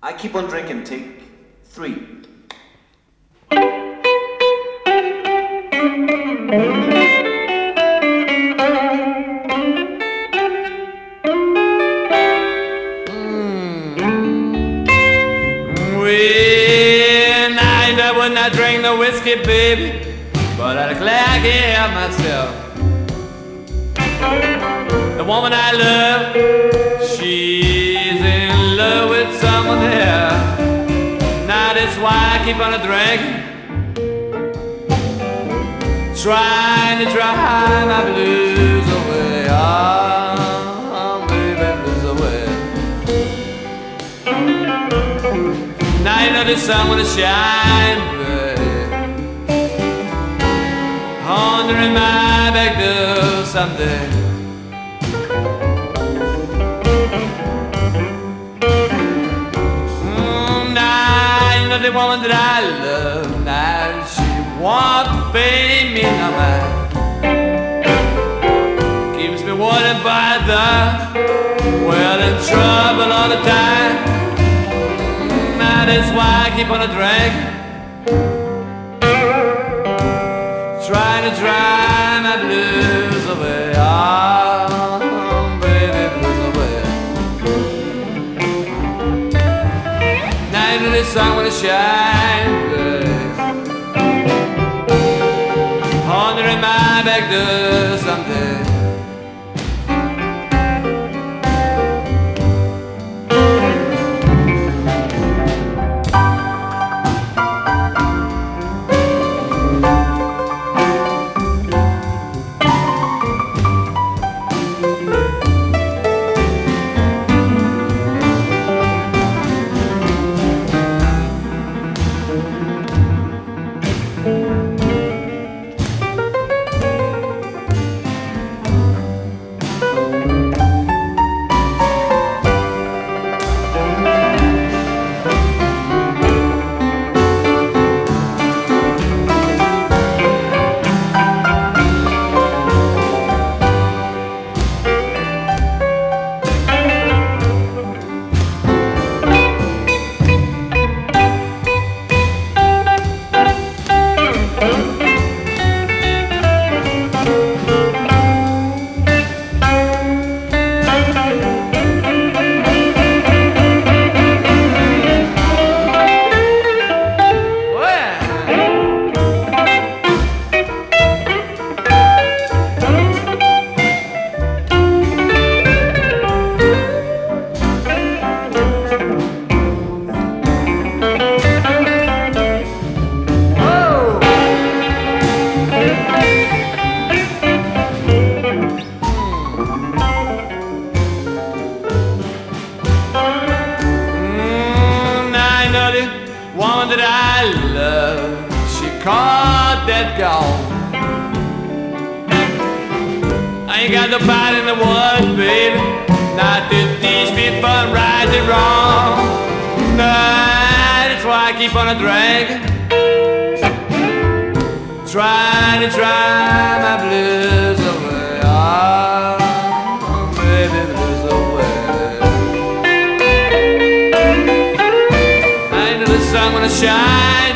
I keep on drinking. Take 3. When I would not drink no whiskey, baby, but I'd glad here myself. The woman I love, she's in love with someone else. Now that's why I keep on drinking, trying to dry my blues away. Oh, baby, blues away. Now you know the sun will shine, baby, under my back door someday. Now you know the woman that I love, now she won't pay me no mind. Keeps me worried by the well in trouble all the time. That's why I keep on a drink, trying to dry my blues away. Oh, baby, blues away. Now you know this sun will shine, babe, under my back door someday. Woman that I love, she caught that gone. I ain't got nobody in the world, baby, not to teach me from right and wrong. That's why I keep on a drinking, trying to dry my blues away. Oh, baby, blues away. I'm gonna shine.